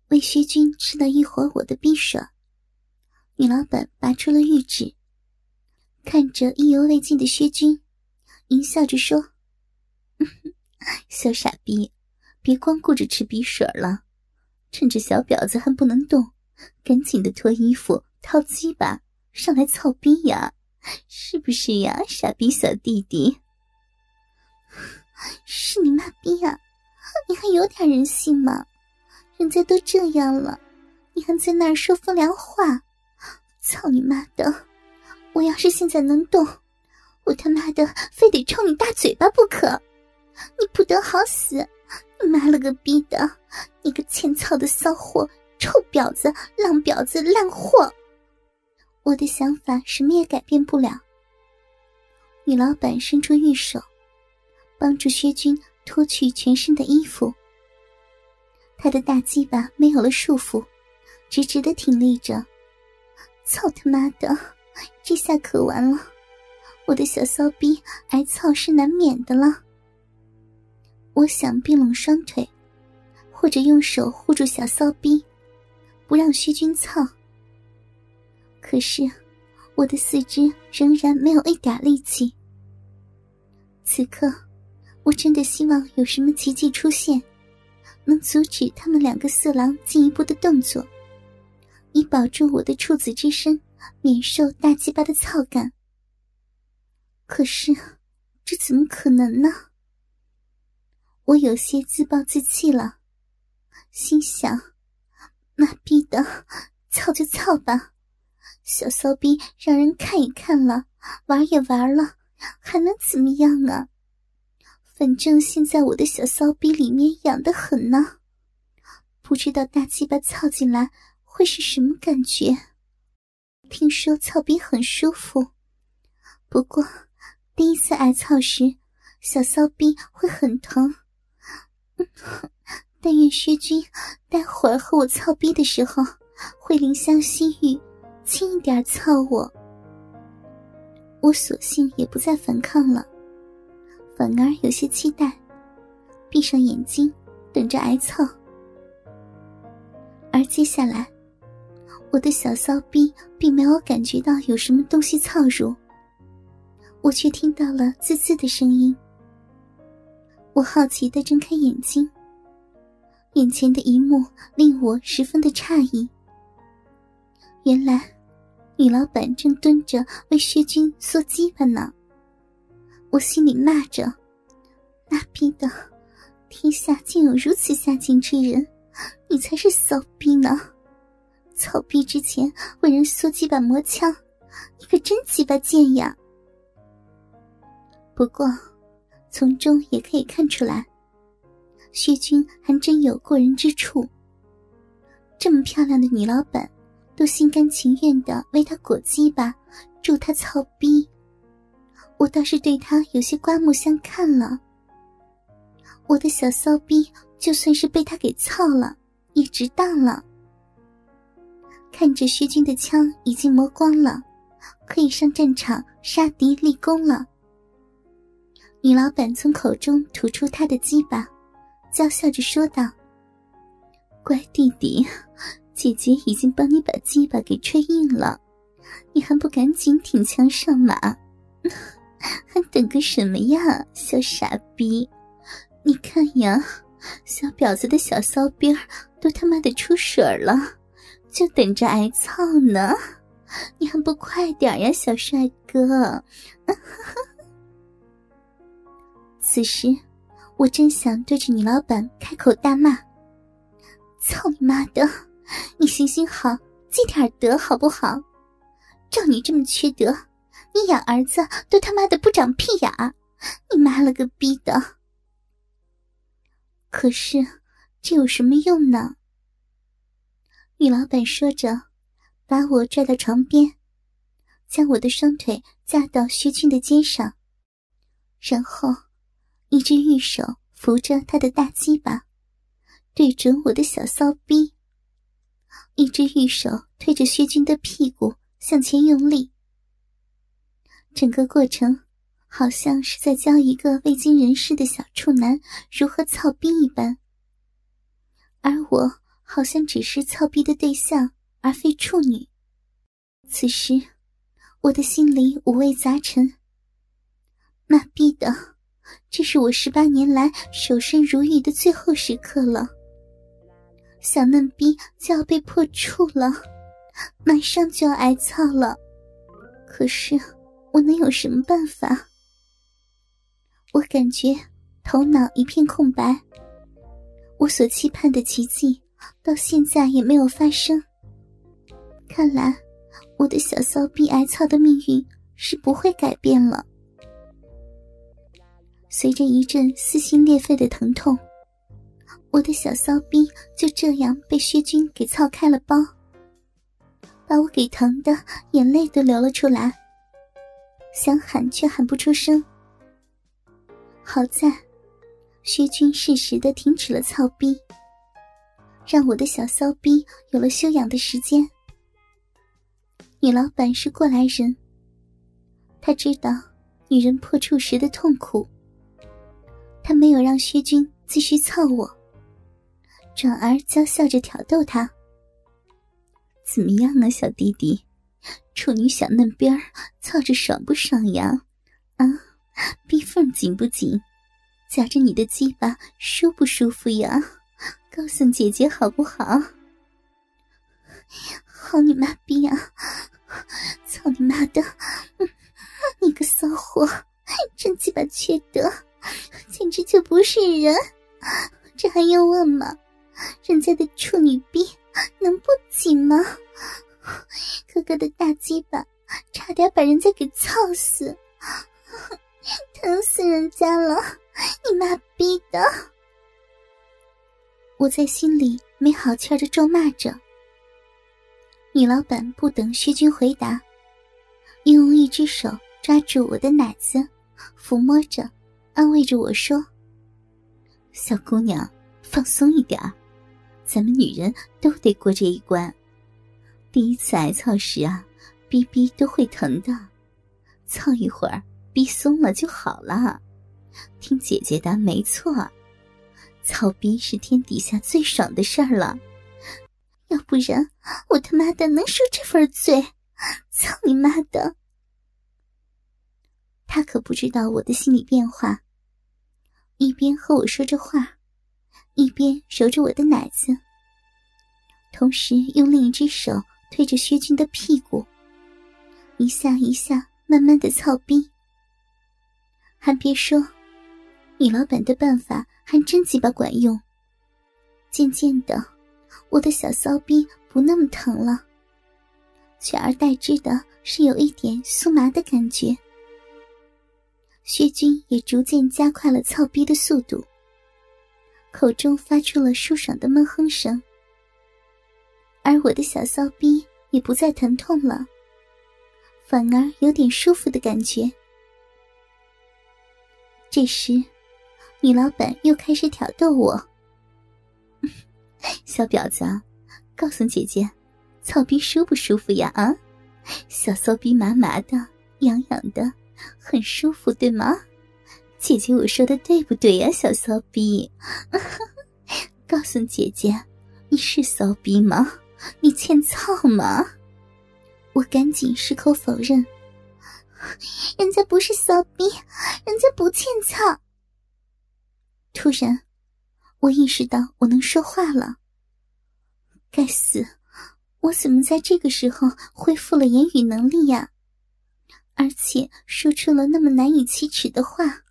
为薛军吃了一会儿我的匕首，女老板拔出了玉指，看着意犹未尽的薛军，淫笑着说：“小傻逼，别光顾着吃匕首了，趁着小婊子还不能动，赶紧的脱衣服掏鸡巴上来操逼呀，是不是呀，傻逼小弟弟？”是你妈逼呀，你还有点人性吗？人家都这样了，你还在那儿说风凉话，操你妈的！我要是现在能动，我他妈的非得抽你大嘴巴不可！你不得好死！你妈了个逼的！你个欠操的骚货、臭婊子、浪婊子、烂货！我的想法什么也改变不了。女老板伸出玉手，帮助薛军脱去全身的衣服。他的大鸡巴没有了束缚，直直地挺立着。操他妈的，这下可完了，我的小骚逼挨操是难免的了。我想并拢双腿，或者用手护住小骚逼，不让薛军操。可是我的四肢仍然没有一点力气。此刻我真的希望有什么奇迹出现，能阻止他们两个色狼进一步的动作，以保住我的处子之身免受大鸡巴的操感。可是这怎么可能呢？我有些自暴自弃了，心想妈逼的，操就操吧，小骚逼让人看也看了，玩也玩了，还能怎么样啊？反正现在我的小骚逼里面痒得很呢，不知道大鸡巴操进来会是什么感觉。听说操逼很舒服，不过第一次挨操时小骚逼会很疼。但愿薛军待会儿和我操逼的时候会怜香惜玉，轻一点操我。我索性也不再反抗了，反而有些期待，闭上眼睛等着挨操。而接下来我的小骚逼并没有感觉到有什么东西操入，我却听到了滋滋的声音。我好奇地睁开眼睛，眼前的一幕令我十分的诧异。原来女老板正蹲着为薛军缩鸡巴呢。我心里骂着，妈逼的，天下竟有如此下贱之人，你才是骚逼呢！操逼之前为人缩鸡巴磨枪，你可真鸡巴贱呀！不过从中也可以看出来，薛军还真有过人之处。这么漂亮的女老板都心甘情愿地为她裹鸡巴，助她操逼，我倒是对她有些刮目相看了。我的小骚逼就算是被她给操了也值当了。看着薛军的枪已经磨光了，可以上战场杀敌立功了。女老板从口中吐出她的鸡巴，娇笑着说道：“乖弟弟，姐姐已经帮你把鸡巴给吹硬了，你还不赶紧挺枪上马？还等个什么呀，小傻逼！你看呀，小婊子的小骚逼儿都他妈的出水了，就等着挨操呢，你还不快点呀，小帅哥！”此时我真想对着女老板开口大骂：“操你妈的，你行行好，积点德好不好？照你这么缺德，你养儿子都他妈的不长屁眼，你妈了个逼的！”可是这有什么用呢？女老板说着，把我拽到床边，将我的双腿架到薛军的肩上，然后一只玉手扶着他的大鸡巴，对准我的小骚逼，一只玉手推着薛军的屁股向前用力。整个过程好像是在教一个未经人事的小处男如何操逼一般，而我好像只是操逼的对象，而非处女。此时我的心里五味杂陈。妈逼的，这是我18年来守身如玉的最后时刻了，小嫩逼就要被破处了，马上就要挨操了。可是我能有什么办法？我感觉头脑一片空白，我所期盼的奇迹到现在也没有发生。看来我的小骚逼挨操的命运是不会改变了。随着一阵撕心裂肺的疼痛，我的小骚逼就这样被薛军给操开了包，把我给疼的眼泪都流了出来，想喊却喊不出声。好在薛军适时地停止了操逼，让我的小骚逼有了休养的时间。女老板是过来人，她知道女人破处时的痛苦，她没有让薛军继续操我，转而娇笑着挑逗他。怎么样啊，小弟弟，处女小嫩边儿操着爽不爽呀？啊，逼缝紧不紧？夹着你的鸡巴舒不舒服呀？告诉姐姐好不好？好你妈逼啊！操你妈的！你个骚货，真鸡巴缺德，简直就不是人！这还用问吗？人家的处女逼能不紧吗？哥哥的大鸡巴差点把人家给操死，疼死人家了！你妈逼的！我在心里没好气儿地咒骂着。女老板不等薛军回答，又用一只手抓住我的奶子，抚摸着，安慰着我说：“小姑娘，放松一点，咱们女人都得过这一关。第一次挨操时啊，逼逼都会疼的，操一会儿，逼松了就好了。听姐姐的，没错，操逼是天底下最爽的事儿了。要不然我他妈的能受这份罪？操你妈的！”他可不知道我的心理变化，一边和我说着话，一边揉着我的奶子，同时用另一只手推着薛军的屁股，一下一下慢慢的操逼。还别说，女老板的办法还真鸡巴管用。渐渐的，我的小骚逼不那么疼了，取而代之的是有一点酥麻的感觉。薛军也逐渐加快了操逼的速度，口中发出了舒爽的闷哼声，而我的小骚逼也不再疼痛了，反而有点舒服的感觉。这时女老板又开始挑逗我：“小婊子，告诉姐姐，操逼舒不舒服呀？啊，小骚逼麻麻的，痒痒的，很舒服对吗？姐姐我说的对不对呀，小骚逼？告诉姐姐，你是骚逼吗？你欠操吗？”我赶紧矢口否认：“人家不是骚逼，人家不欠操。”突然我意识到我能说话了，该死，我怎么在这个时候恢复了言语能力呀？而且说出了那么难以启齿的话。